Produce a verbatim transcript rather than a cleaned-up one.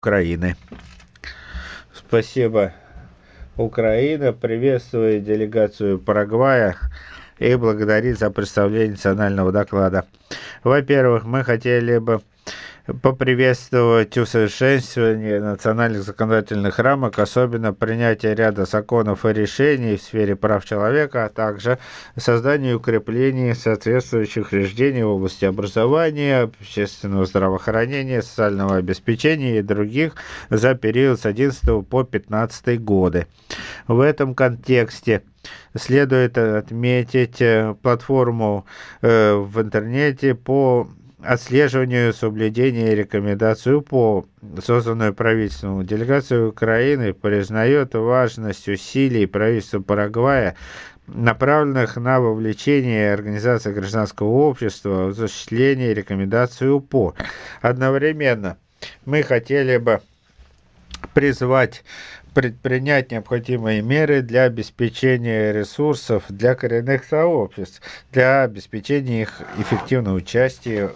Украины. Спасибо, Украина приветствует делегацию Парагвая и благодарит за представление национального доклада. Во-первых, мы хотели бы поприветствовать усовершенствование национальных законодательных рамок, особенно принятие ряда законов и решений в сфере прав человека, а также создание и укрепление соответствующих учреждений в области образования, общественного здравоохранения, социального обеспечения и других за период с одиннадцатого по пятнадцатый годы. В этом контексте следует отметить платформу э, в интернете по отслеживанию соблюдения рекомендаций УПО, созданную правительством. Делегация Украины признает важность усилий правительства Парагвая, направленных на вовлечение организаций гражданского общества в осуществление рекомендаций УПО. Одновременно мы хотели бы призвать предпринять необходимые меры для обеспечения ресурсов для коренных сообществ, для обеспечения их эффективного участия